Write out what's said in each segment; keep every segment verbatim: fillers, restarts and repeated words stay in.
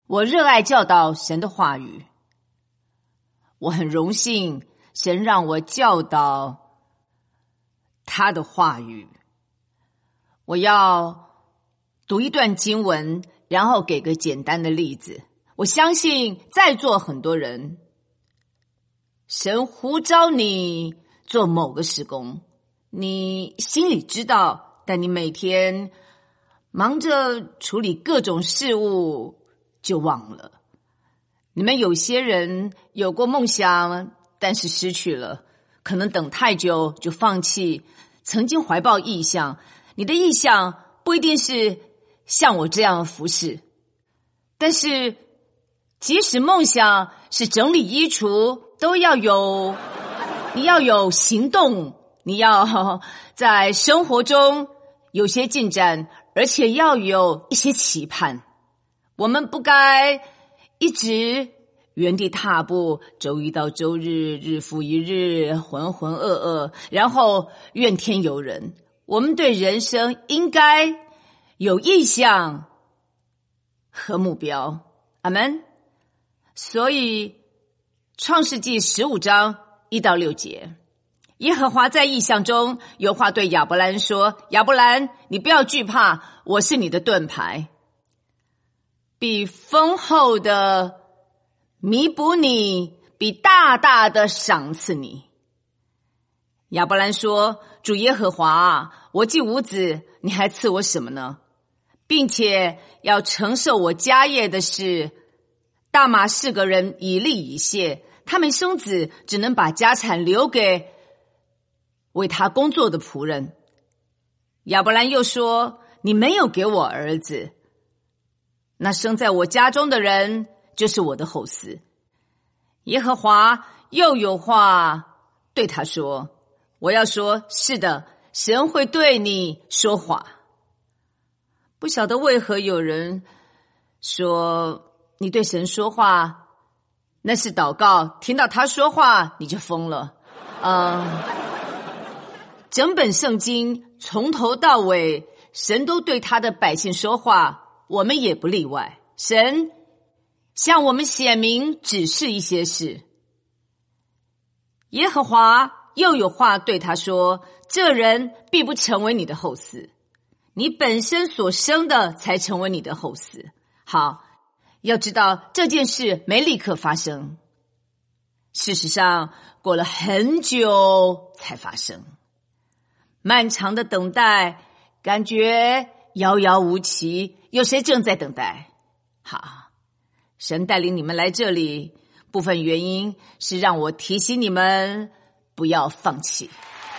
我热爱教导神的话语，我很荣幸神让我教导他的话语。我要读一段经文，然后给个简单的例子。我相信在座很多人，神呼召你做某个事工，你心里知道，但你每天忙着处理各种事物就忘了。你们有些人有过梦想，但是失去了，可能等太久就放弃。曾经怀抱意向，你的意向不一定是像我这样服侍，但是即使梦想是整理衣橱，都要有，你要有行动，你要在生活中有些进展，而且要有一些期盼。我们不该一直原地踏步，周一到周日，日复一日，浑浑噩噩，然后怨天尤人。我们对人生应该有意向和目标。阿们。所以创世纪十五章一到六节，耶和华在异象中有话对亚伯兰说，亚伯兰，你不要惧怕，我是你的盾牌，必丰厚的弥补你，必大大的赏赐你。亚伯兰说，主耶和华啊，我既无子，你还赐我什么呢？并且要承受我家业的是大马士革人以利以谢，他们生子只能把家产留给为他工作的仆人。亚伯兰又说，你没有给我儿子，那生在我家中的人就是我的后嗣。耶和华又有话对他说，我要说，是的，神会对你说话。不晓得为何有人说你对神说话那是祷告，听到他说话你就疯了。嗯，整本圣经从头到尾神都对他的百姓说话，我们也不例外。神向我们显明指示一些事。耶和华又有话对他说，这人必不成为你的后嗣，你本身所生的才成为你的后嗣。好，要知道这件事没立刻发生，事实上过了很久才发生。漫长的等待感觉遥遥无期，有谁正在等待？好，神带领你们来这里，部分原因是让我提醒你们不要放弃。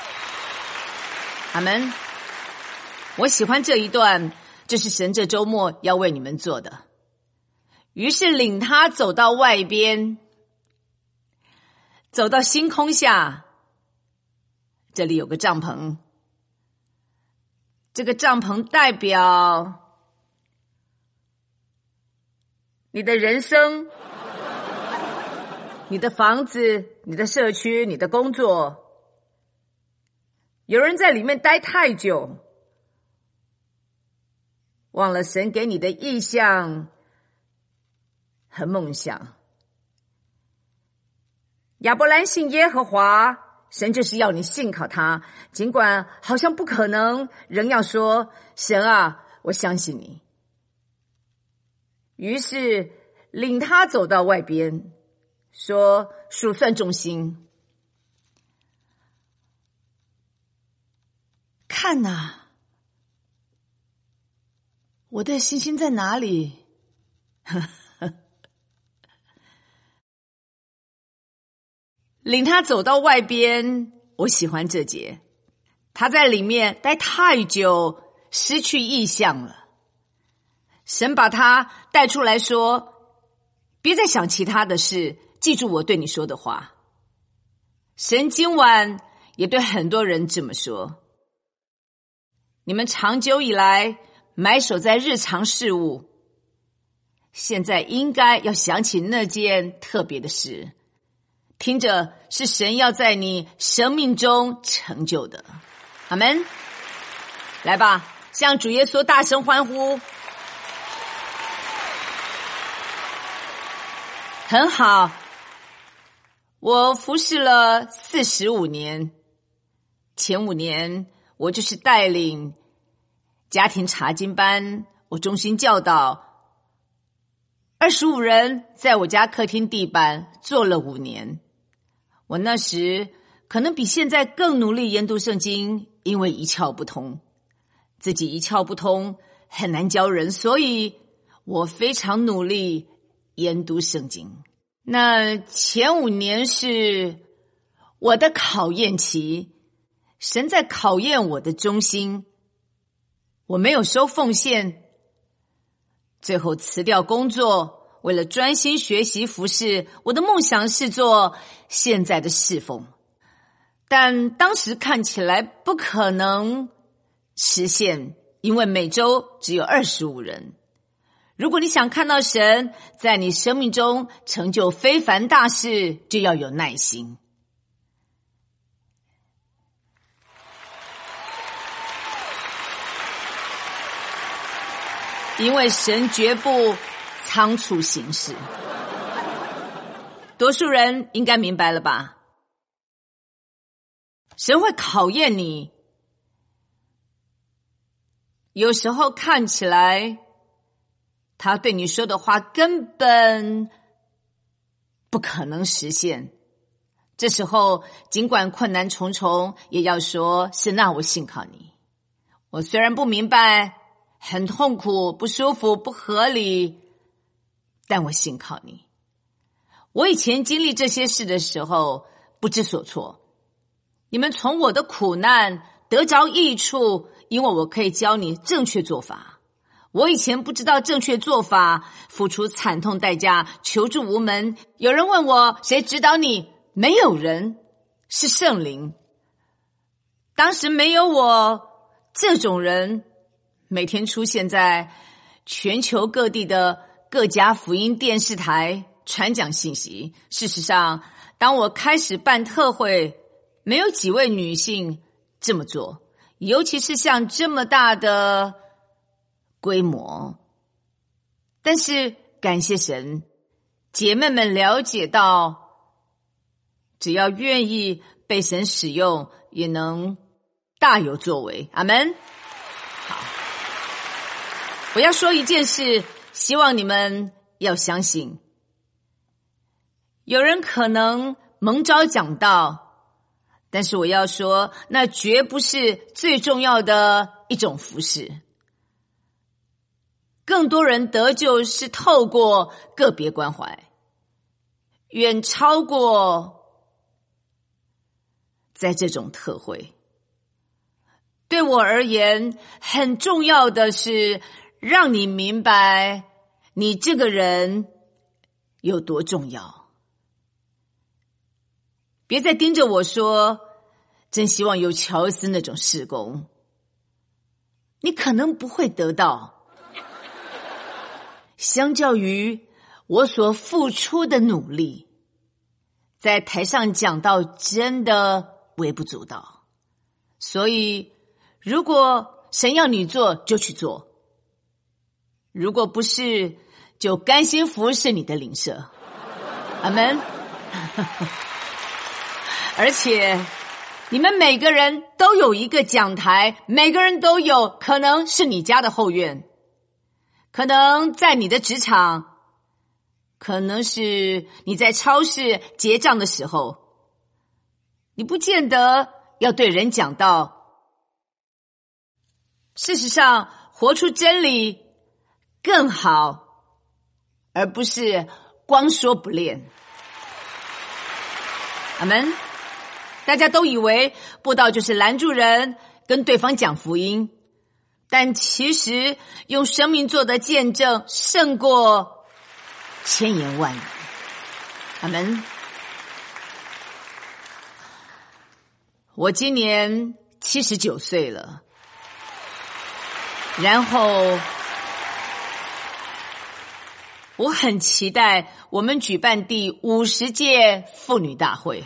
阿们。我喜欢这一段，这是神这周末要为你们做的。于是领他走到外边，走到星空下，这里有个帐篷，这个帐篷代表你的人生，你的房子，你的社区，你的工作。有人在里面待太久，忘了神给你的意向和梦想。亚伯兰信耶和华，神就是要你信靠他，尽管好像不可能，仍要说，神啊，我相信你。于是领他走到外边，说，数算众星，看哪，我的星星在哪里？领他走到外边，我喜欢这节。他在里面待太久，失去意向了。神把他带出来说，别再想其他的事，记住我对你说的话。神今晚也对很多人这么说，你们长久以来埋首在日常事务，现在应该要想起那件特别的事，听着是神要在你生命中成就的。阿们。来吧，向主耶稣大声欢呼。 很好，我服侍了四十五年，前五年我就是带领家庭查经班，我中心教导二十五人，在我家客厅地板做了五年。我那时可能比现在更努力研读圣经，因为一窍不通，自己一窍不通很难教人，所以我非常努力研读圣经。那前五年是我的考验期，神在考验我的忠心，我没有收奉献，最后辞掉工作，为了专心学习服侍，我的梦想是做现在的侍奉，但当时看起来不可能实现，因为每周只有二十五人。如果你想看到神在你生命中成就非凡大事，就要有耐心。因为神绝不仓促行事。多数人应该明白了吧？神会考验你，有时候看起来他对你说的话根本不可能实现，这时候尽管困难重重，也要说神啊，我信靠你。我虽然不明白，很痛苦，不舒服，不合理，但我信靠你。我以前经历这些事的时候不知所措，你们从我的苦难得着益处，因为我可以教你正确做法。我以前不知道正确做法，付出惨痛代价，求助无门。有人问我，谁指导你？没有人，是圣灵。当时没有我这种人，每天出现在全球各地的各家福音电视台传讲信息。事实上，当我开始办特会，没有几位女性这么做，尤其是像这么大的规模。但是感谢神，姐妹们了解到，只要愿意被神使用，也能大有作为。阿们。好，我要说一件事，希望你们要相信。有人可能蒙召讲道，但是我要说，那绝不是最重要的一种服事。更多人得救是透过个别关怀，远超过在这种特会。对我而言，很重要的是让你明白你这个人有多重要。别再盯着我说，真希望有乔斯那种事工，你可能不会得到。相较于我所付出的努力，在台上讲道真的微不足道。所以如果神要你做，就去做，如果不是，就甘心服侍你的邻舍。阿们。而且你们每个人都有一个讲台，每个人都有，可能是你家的后院，可能在你的职场，可能是你在超市结账的时候，你不见得要对人讲道。事实上，活出真理更好，而不是光说不练。阿们。大家都以为布道就是拦住人，跟对方讲福音，但其实用生命做的见证胜过千言万语。阿们。我今年七十九岁了，然后我很期待我们举办第五十届妇女大会。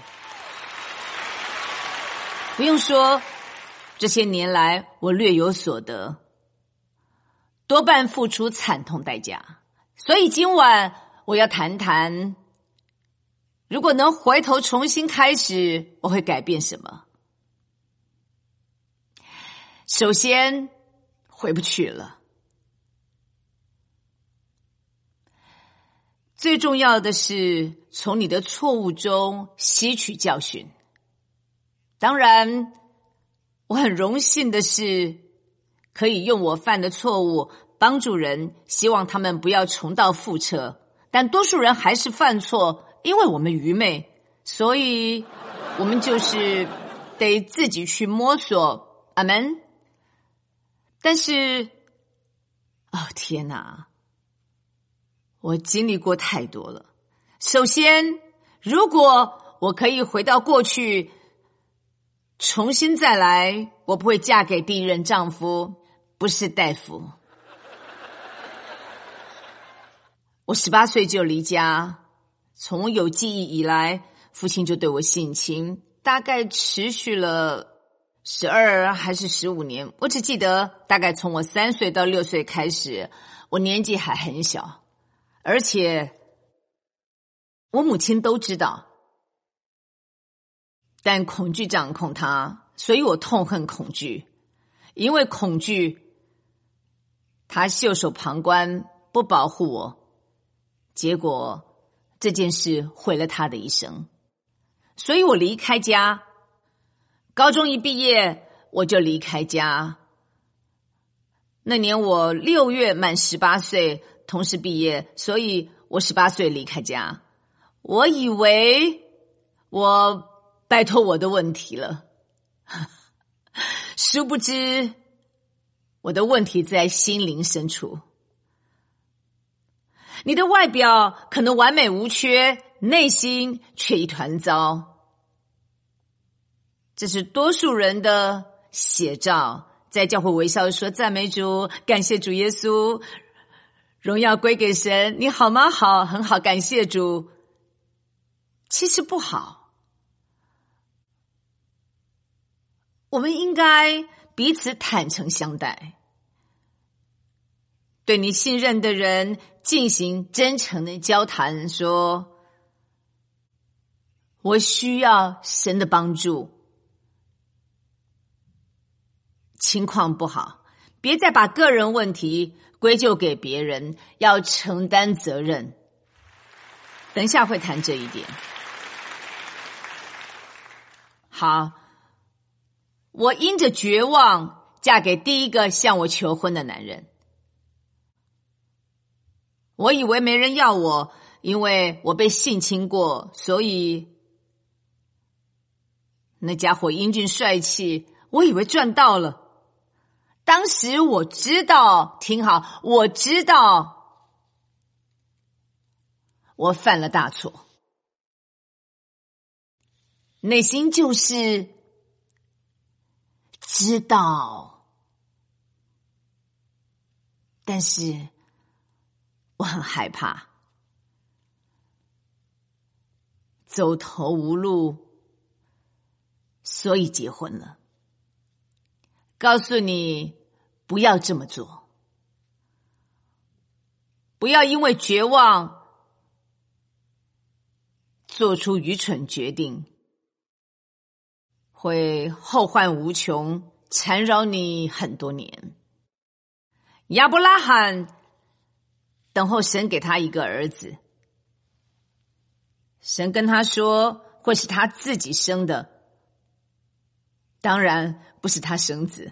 不用说，这些年来我略有所得，多半付出惨痛代价。所以今晚我要谈谈如果能回头重新开始，我会改变什么？首先，回不去了。最重要的是从你的错误中吸取教训。当然，我很荣幸的是可以用我犯的错误帮助人，希望他们不要重蹈覆辙。但多数人还是犯错，因为我们愚昧，所以我们就是得自己去摸索。阿们。但是，哦天哪，我经历过太多了。首先，如果我可以回到过去，重新再来，我不会嫁给第一任丈夫，不是大夫。我十八岁就离家，从有记忆以来，父亲就对我性侵，大概持续了十二还是十五年。我只记得大概从我三岁到六岁开始，我年纪还很小，而且我母亲都知道，但恐惧掌控他，所以我痛恨恐惧。因为恐惧，他袖手旁观，不保护我，结果这件事毁了他的一生。所以我离开家，高中一毕业我就离开家。那年我六月满十八岁，同时毕业，所以我十八岁离开家。我以为我摆脱我的问题了，殊不知我的问题在心灵深处。你的外表可能完美无缺，内心却一团糟。这是多数人的写照。在教会微笑说赞美主，感谢主耶稣，荣耀归给神。你好吗？好，很好，感谢主。其实不好。我们应该彼此坦诚相待，对你信任的人进行真诚的交谈，说我需要神的帮助，情况不好，别再把个人问题归咎给别人，要承担责任。等一下会谈这一点。好，我因着绝望嫁给第一个向我求婚的男人。我以为没人要我，因为我被性侵过，所以那家伙英俊帅气，我以为赚到了。当时我知道，听好，我知道我犯了大错，内心就是知道，但是我很害怕，走投无路，所以结婚了。告诉你，不要这么做，不要因为绝望做出愚蠢决定，会后患无穷，缠绕你很多年。亚伯拉罕等候神给他一个儿子，神跟他说会是他自己生的，当然不是他生子，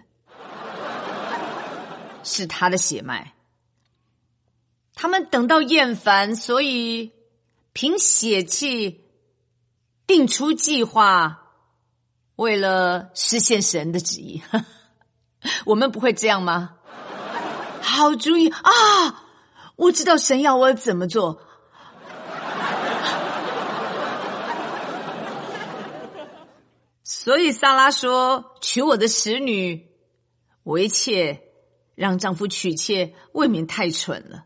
是他的血脉。他们等到厌烦，所以凭血气定出计划，为了实现神的旨意。我们不会这样吗？好主意啊！我知道神要我怎么做。所以撒拉说，娶我的使女为妾，让丈夫娶妾，未免太蠢了。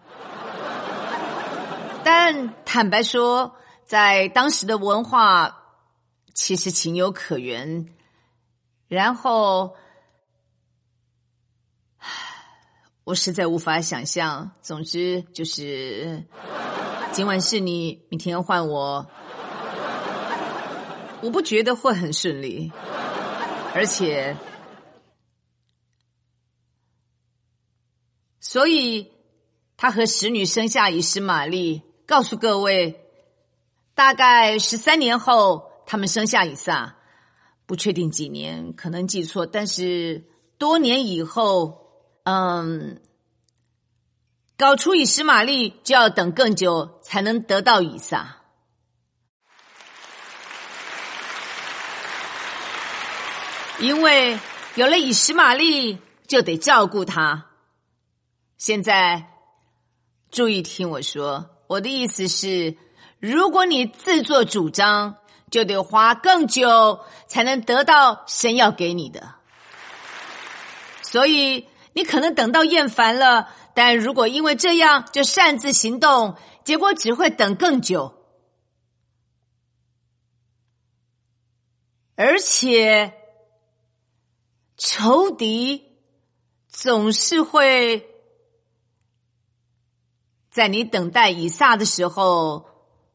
但坦白说，在当时的文化其实情有可原。然后我实在无法想象，总之就是今晚是你，明天换我。 我不觉得会很顺利，而且，所以他和使女生下以实玛利，告诉各位，大概十三年后，他们生下以撒，不确定几年，可能记错，但是多年以后，嗯，搞出以实玛利就要等更久才能得到以撒。因为有了以实玛利，就得照顾他。现在注意听我说，我的意思是，如果你自作主张，就得花更久才能得到神要给你的。所以你可能等到厌烦了，但如果因为这样就擅自行动，结果只会等更久。而且仇敌总是会在你等待以撒的时候，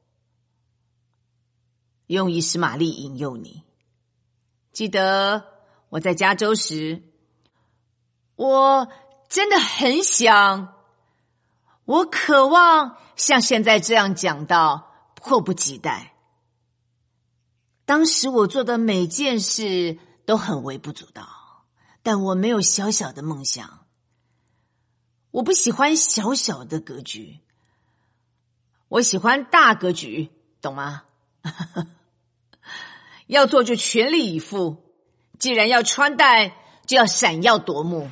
用以实玛利引诱你。记得我在加州时，我真的很想，我渴望像现在这样讲道，迫不及待。当时我做的每件事都很微不足道，但我没有小小的梦想。我不喜欢小小的格局，我喜欢大格局，懂吗？要做就全力以赴，既然要穿戴，就要闪耀夺目。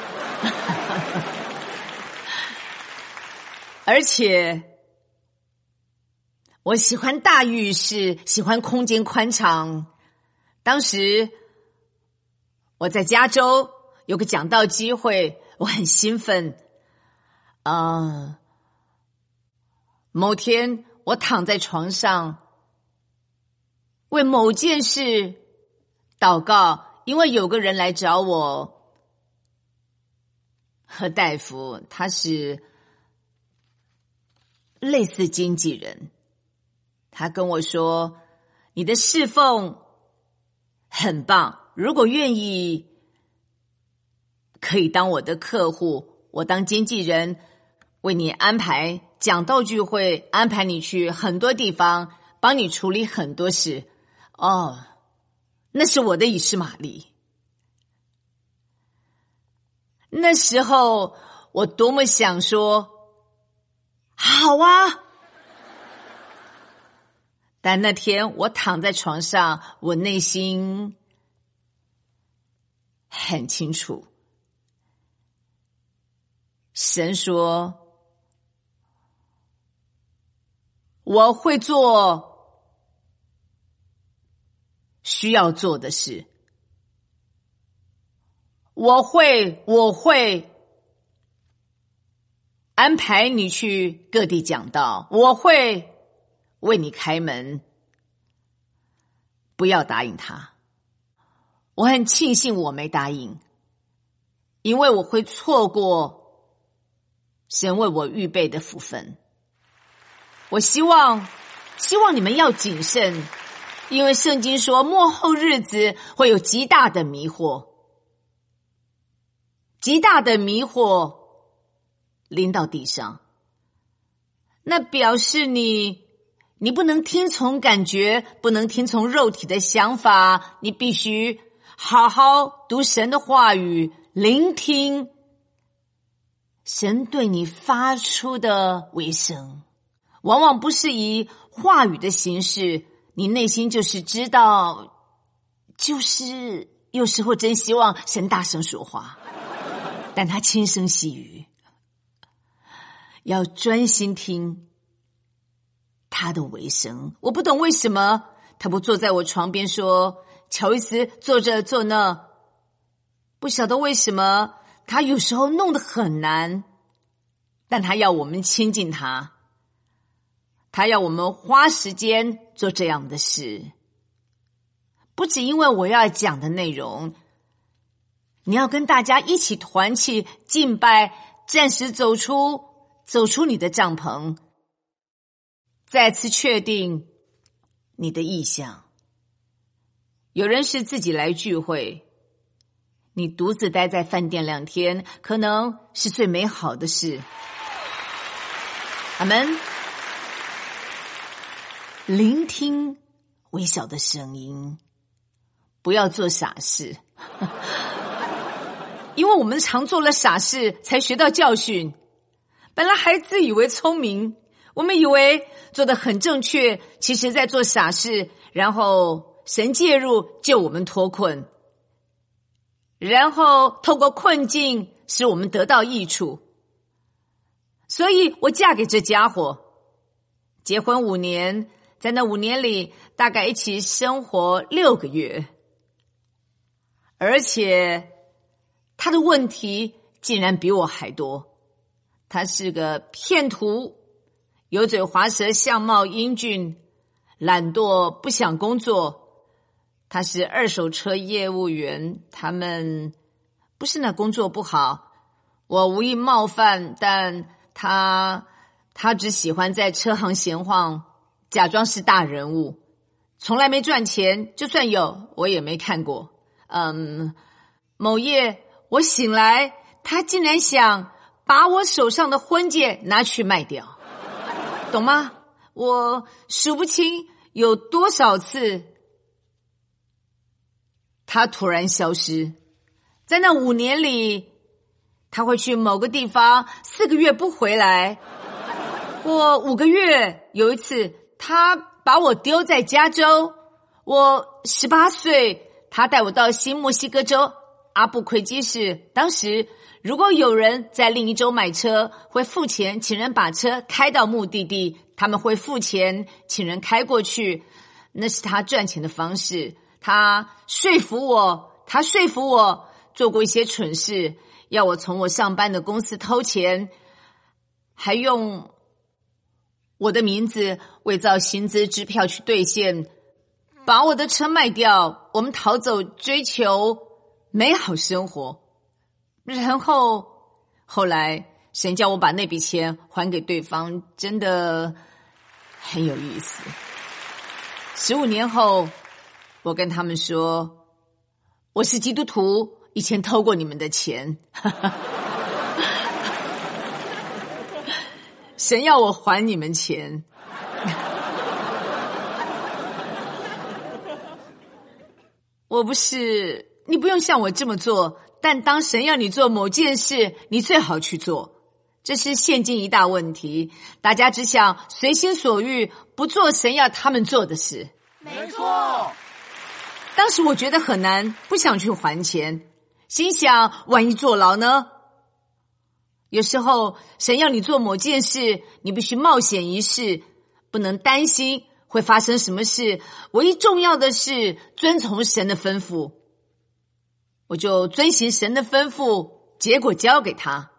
而且我喜欢大浴室，喜欢空间宽敞。当时我在加州有个讲道机会，我很兴奋。呃，某天我躺在床上为某件事祷告，因为有个人来找我，何大夫，他是类似经纪人，他跟我说，你的侍奉很棒，如果愿意可以当我的客户，我当经纪人，为你安排讲道聚会，安排你去很多地方，帮你处理很多事。哦，那是我的以实玛利。那时候我多么想说好啊，但那天我躺在床上，我内心很清楚，神说我会做需要做的事，我会我会安排你去各地讲道，我会为你开门，不要答应他。我很庆幸我没答应，因为我会错过神为我预备的福分。我希望希望你们要谨慎，因为圣经说末后日子会有极大的迷惑，极大的迷惑临到地上。那表示你你不能听从感觉，不能听从肉体的想法，你必须好好读神的话语，聆听神对你发出的微声。往往不是以话语的形式，你内心就是知道，就是有时候真希望神大声说话，但他轻声细语，要专心听他的微声。我不懂为什么他不坐在我床边说，乔伊斯坐这坐那，不晓得为什么他有时候弄得很难，但他要我们亲近他，他要我们花时间做这样的事。不只因为我要讲的内容，你要跟大家一起团契敬拜，暂时走出走出你的帐篷，再次确定你的意向。 有人是自己来聚会，你独自待在饭店两天，可能是最美好的事。阿们。聆听微小的声音，不要做傻事。因为我们常做了傻事才学到教训，本来还自以为聪明，我们以为做得很正确，其实在做傻事，然后神介入救我们脱困，然后透过困境使我们得到益处。所以我嫁给这家伙，结婚五年，在那五年里大概一起生活六个月，而且他的问题竟然比我还多。他是个骗徒，油嘴滑舌，相貌英俊，懒惰，不想工作。他是二手车业务员，他们不是那工作不好，我无意冒犯，但他他只喜欢在车行闲晃，假装是大人物，从来没赚钱，就算有我也没看过。嗯，某夜我醒来，他竟然想把我手上的婚戒拿去卖掉，懂吗？我数不清有多少次他突然消失。在那五年里，他会去某个地方四个月不回来，或五个月。有一次他把我丢在加州，我十八岁，他带我到新墨西哥州阿布奎基市。当时如果有人在另一州买车，会付钱请人把车开到目的地，他们会付钱请人开过去，那是他赚钱的方式。他说服我他说服我做过一些蠢事，要我从我上班的公司偷钱，还用我的名字伪造薪资支票去兑现，把我的车卖掉，我们逃走，追求美好生活。然后后来神叫我把那笔钱还给对方，真的很有意思。十五年后，我跟他们说，我是基督徒，以前偷过你们的钱。神要我还你们钱。我不是，你不用像我这么做，但当神要你做某件事，你最好去做。这是现今一大问题，大家只想随心所欲，不做神要他们做的事。 没错。 当时我觉得很难，不想去还钱，心想万一坐牢呢？有时候神要你做某件事，你必须冒险一试，不能担心会发生什么事，唯一重要的是遵从神的吩咐。我就遵行神的吩咐，结果交给他。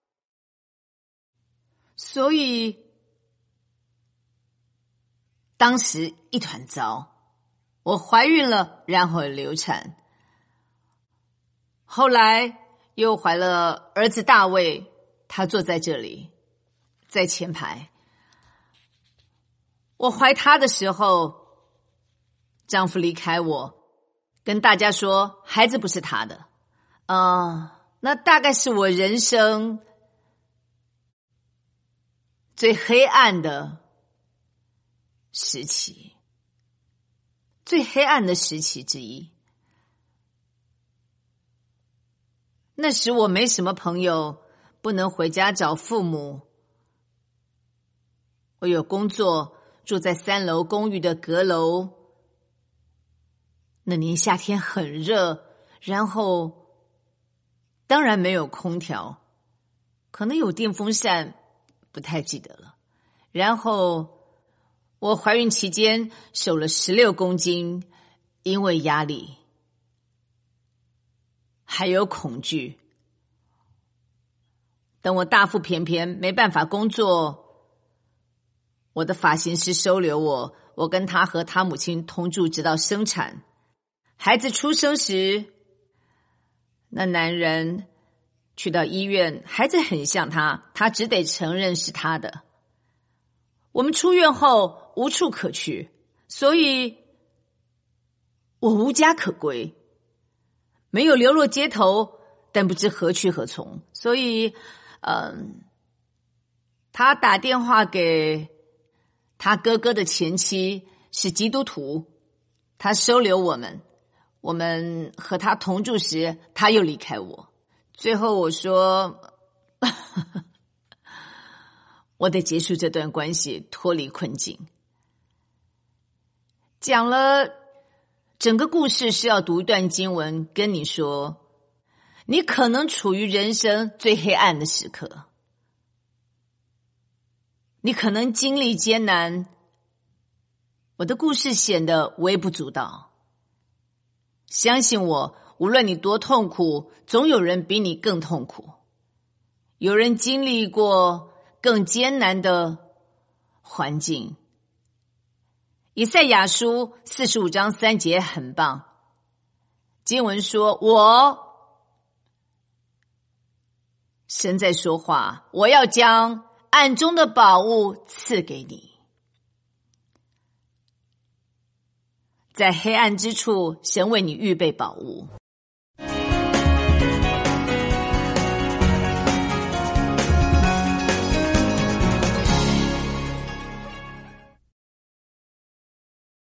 所以当时一团糟，我怀孕了，然后流产，后来又怀了儿子大卫，他坐在这里，在前排。我怀他的时候，丈夫离开我，跟大家说孩子不是他的。呃，那大概是我人生最黑暗的时期，最黑暗的时期之一。那时我没什么朋友，不能回家找父母。我有工作，住在三楼公寓的阁楼。那年夏天很热，然后当然没有空调，可能有电风扇，不太记得了。然后我怀孕期间瘦了十六公斤，因为压力还有恐惧。等我大腹便便没办法工作，我的发型师收留我，我跟他和他母亲同住直到生产。孩子出生时，那男人去到医院，孩子很像他，他只得承认是他的。我们出院后无处可去，所以我无家可归，没有流落街头，但不知何去何从。所以嗯，他打电话给他哥哥的前妻，是基督徒，他收留我们，我们和他同住时，他又离开我。最后我说我得结束这段关系，脱离困境。讲了整个故事是要读一段经文跟你说，你可能处于人生最黑暗的时刻，你可能经历艰难，我的故事显得微不足道。相信我，无论你多痛苦，总有人比你更痛苦，有人经历过更艰难的环境。以赛亚书四十五章三节很棒，经文说，我神在说话，我要将暗中的宝物赐给你。在黑暗之处，神为你预备宝物。